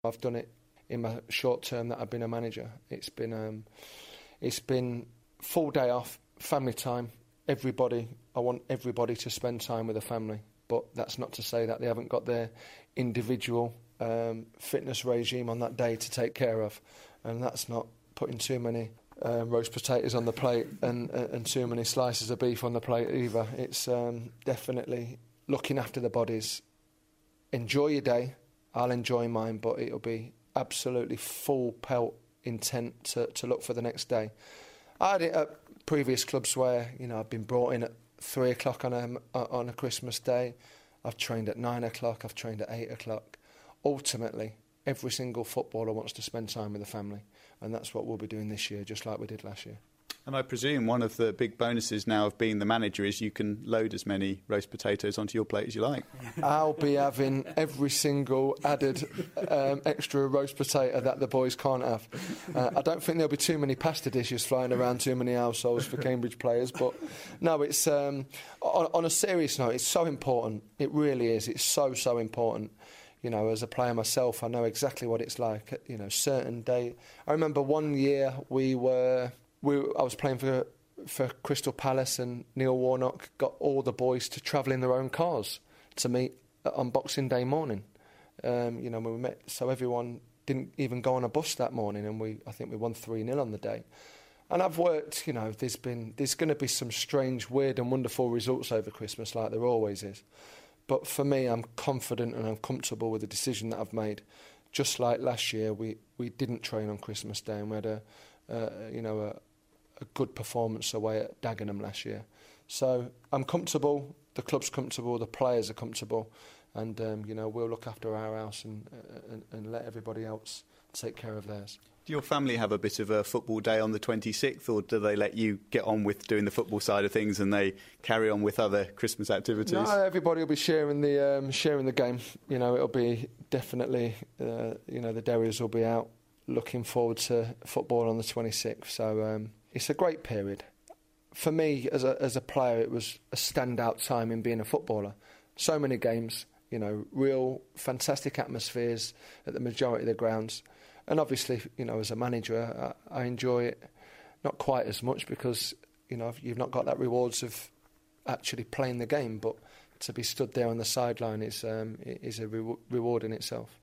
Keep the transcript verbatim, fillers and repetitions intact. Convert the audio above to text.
I've done it in my short term that I've been a manager. It's been um, it's been full day off, family time. Everybody, I want everybody to spend time with the family. But that's not to say that they haven't got their individual um, fitness regime on that day to take care of, and that's not putting too many uh, roast potatoes on the plate and, uh, and too many slices of beef on the plate either. It's um, definitely looking after the bodies. Enjoy your day. I'll enjoy mine, but it'll be absolutely full pelt intent to, to look for the next day. I had it at previous clubs where, you know, I've been brought in at three o'clock on a, on a Christmas day. I've trained at nine o'clock, I've trained at eight o'clock. Ultimately, every single footballer wants to spend time with the family, and that's what we'll be doing this year, just like we did last year. And I presume one of the big bonuses now of being the manager is you can load as many roast potatoes onto your plate as you like. I'll be having every single added um, extra roast potato that the boys can't have. Uh, I don't think there'll be too many pasta dishes flying around too many households for Cambridge players. But no, it's um, on, on a serious note, it's so important. It really is. It's so, so important. You know, as a player myself, I know exactly what it's like. You know, certain day. I remember one year we were... We, I was playing for for Crystal Palace, and Neil Warnock got all the boys to travel in their own cars to meet on Boxing Day morning. Um, you know, when we met, so everyone didn't even go on a bus that morning, and we I think we won three nil on the day. And I've worked, you know, there's been there's going to be some strange, weird, and wonderful results over Christmas, like there always is. But for me, I'm confident and I'm comfortable with the decision that I've made. Just like last year, we, we didn't train on Christmas Day, and we had a uh, you know a a good performance away at Dagenham last year. So I'm comfortable, the club's comfortable, the players are comfortable, and um, you know, we'll look after our house and, uh, and and let everybody else take care of theirs. Do your family have a bit of a football day on the twenty-sixth, or do they let you get on with doing the football side of things and they carry on with other Christmas activities? No, everybody will be sharing the um, sharing the game. You know, it'll be definitely, uh, you know, the Derrys will be out looking forward to football on the twenty-sixth. So um, it's a great period. For me, as a as a player, it was a standout time in being a footballer. So many games, you know, real fantastic atmospheres at the majority of the grounds. And obviously, you know, as a manager, I, I enjoy it not quite as much because, you know, you've not got that rewards of actually playing the game, but to be stood there on the sideline is um, is a re- reward in itself.